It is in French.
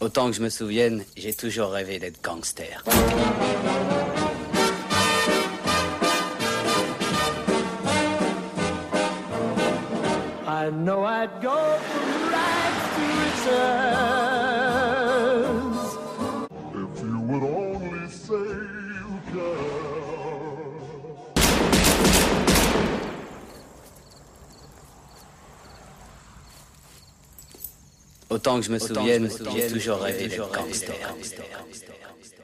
Autant que je me souvienne, j'ai toujours rêvé d'être gangster. I know I'd go from rags to riches if you would only say you care. Autant que je me souvienne, j'ai toujours rêvé d'être gangster.